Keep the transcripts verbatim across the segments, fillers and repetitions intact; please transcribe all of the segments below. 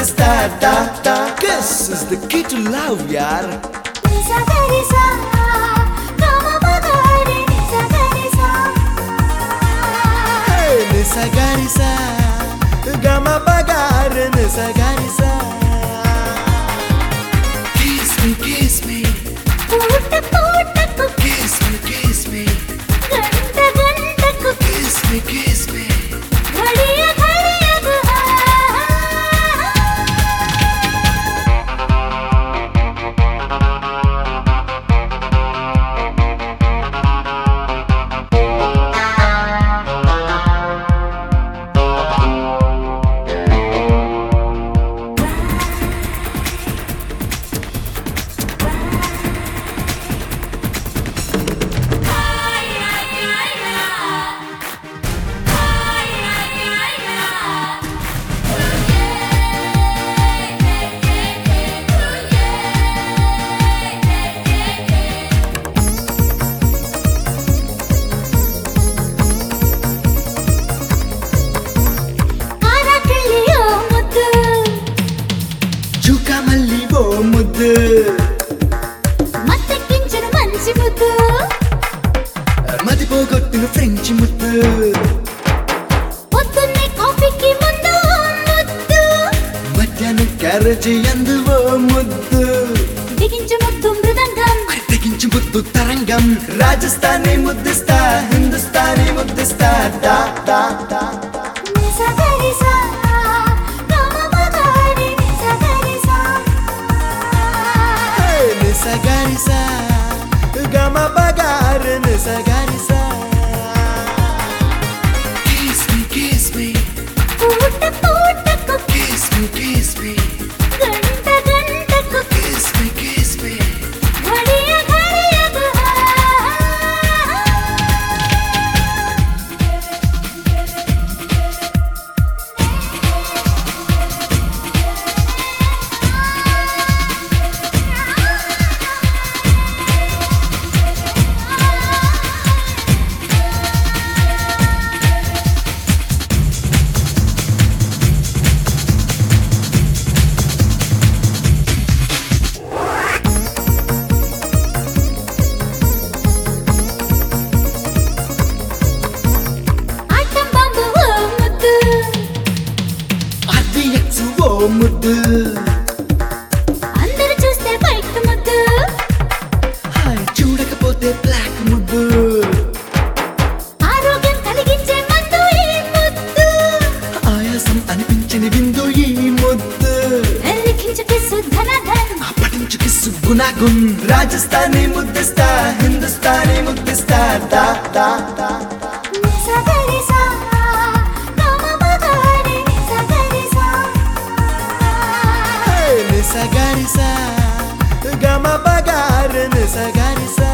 ముద్దిస్తా దా దా. Kiss is the key to love, yaar. Nisa గరిసా గమ పగారి Nisa గరిసా. Hey, nisa garisa, gama bagar, nisa garisa. Kiss me, kiss me, పూట పూటకు kiss me, kiss me, గంట గంటకు kiss me, kiss me. ఘడియ ఘడియకు ఆరాకెళ్ళియో ముద్దు Chuka malli wo muddu, మత్తెక్కించిన మంచి ముద్దు మదిపోగొట్టిన ఫ్రెంచ్ ముద్దు. పొద్దున్నే కాఫీకి ముందు ముద్దు మధ్యాహ్నం క్యారేజీ అందు ఓ ముద్దు. బిగించు ముద్దు మృదంగం తెగించి ముద్దు తరంగం. రాజస్థానీ ముద్దిస్తా, హిందుస్థానీ ముద్దిస్తా దా దా దా. నిసా గరిసా గమ పగారి Nisa గరిసా. Hey, nisa garisa, gama bagar, nisa garisa. Kiss me, kiss me, పూట పూటకు kiss me, kiss me, గంట గంటకు kiss me, kiss me. ఘడియ ఘడియకు ఆటం బాంబు ఓ ముద్దు అది ఎక్సు ఓ ముద్దు. అందరూ చూస్తే బయట ముద్దు హాయ్ చూడకపోతే బ్లాక్ ముద్దు. ఆరోగ్యం కలిగించే మందు ఈ ముద్దు ఆయాసం అనిపించని విందు ఈ ముద్దు. లిఖించు కిస్సు ధనధన్ పఠించు కిస్సు గుణగున్. రాజస్థానీ ముద్దిస్తా, హిందుస్థానీ ముద్దిస్తా దా దా దా. నిసా గరిసా గమ పగారి Nisa గరిసా. Hey, nisa garisa, gama bagar, nisa garisa.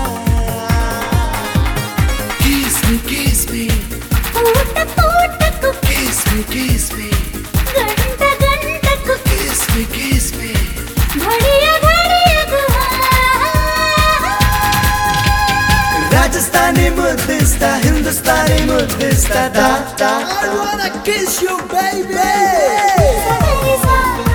Kiss me, kiss me, పూట పూటకు kiss me, kiss me, గంట గంటకు kiss me, kiss me. ఘడియ ఘడియకు Rajasthani muddista, Hindustani muddista da da. I wanna kiss you, baby. Nisa గరిసా